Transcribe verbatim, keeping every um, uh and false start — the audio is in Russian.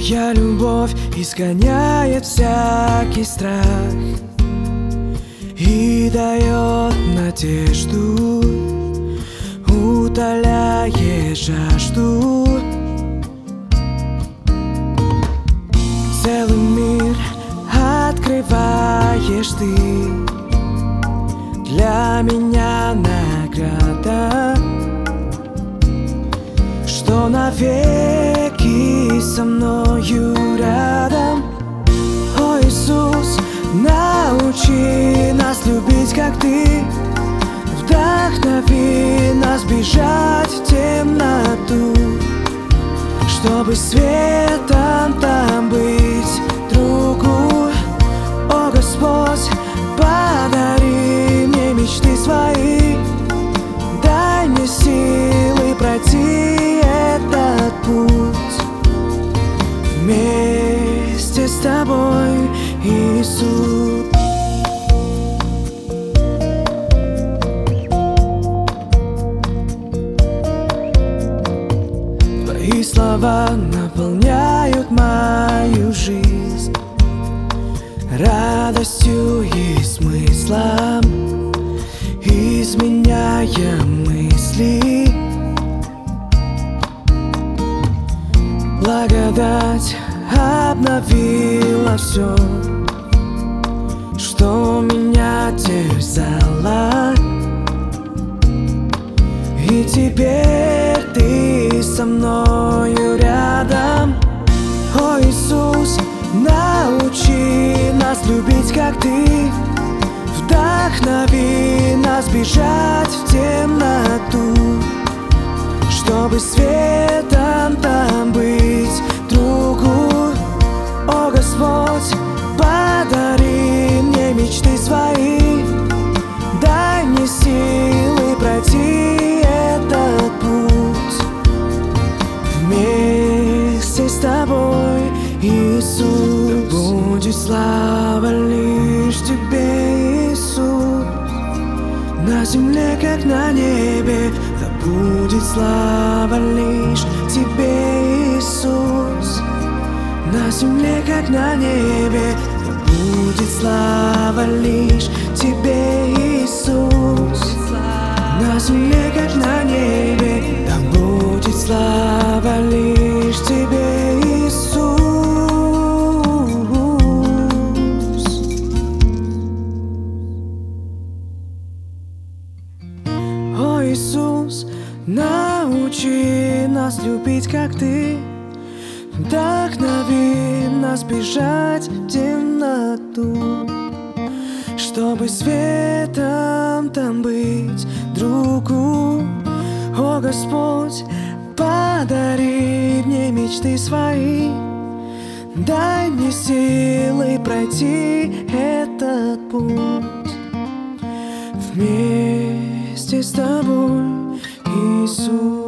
Твоя любовь изгоняет всякий страх и дает надежду, утоляет жажду. Целый мир открываешь ты, для меня награда, что навеки со мною рядом. О, Иисус, научи нас любить, как Ты, вдохнови нас бежать в темноту, чтобы светом там быть другу. О, Господь, подари мне мечты свои, дай мне силы пройти этот путь вместе с Тобой, Иисус. Твои слова наполняют мою жизнь радостью и смыслом, изменяя мысли. Благодать обновила все, что меня терзало, и теперь Ты со мною рядом. О, Иисус, научи нас любить, как Ты, вдохнови нас бежать в темноту, чтобы светом там быть другу. О, Господь, подари мне мечты свои, дай мне силы пройти этот путь вместе с Тобой, Иисус. Да будет слава лишь Тебе, Иисус, на земле, как на небе. Да будет слава лишь Тебе, Иисус, на земле, как на небе. Да будет слава лишь Тебе, Иисус, на земле, как на небе. Да будет слава лишь Тебе, Иисус. О, Иисус, научи нас любить, как Ты, вдохнови нас бежать в темноту, чтобы светом там быть другу. О, Господь, подари мне мечты свои, дай мне силы пройти этот путь вместе с Тобой, Иисус.